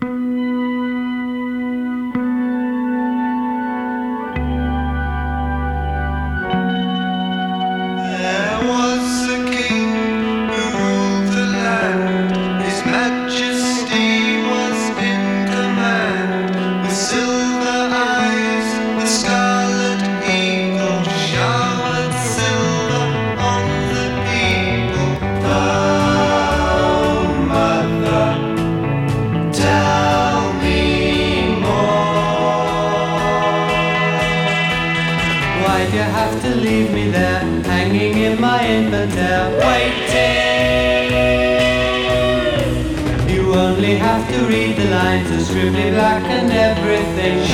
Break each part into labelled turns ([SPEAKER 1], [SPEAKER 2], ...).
[SPEAKER 1] Why'd you have to leave me there, hanging in my infant air, waiting? You only have to read the lines, it's scribbly black and everything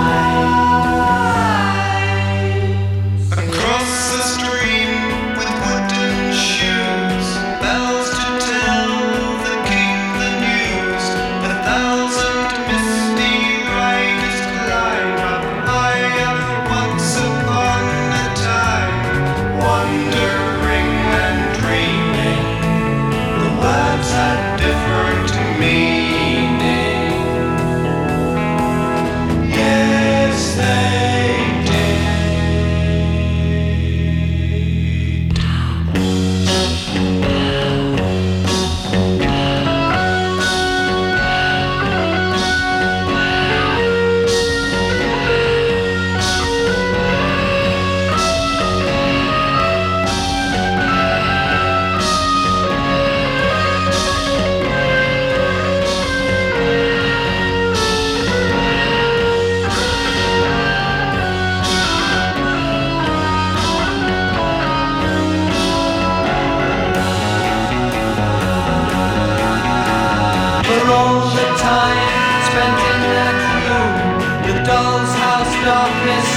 [SPEAKER 1] shines.
[SPEAKER 2] Across the stream with wooden shoes, bells to tell the king the news. 1,000 misty riders climb up higher once upon a time, wandering and dreaming. The words had different meaning. Yes, they did.
[SPEAKER 1] For all the time spent in that room, the doll's house darkness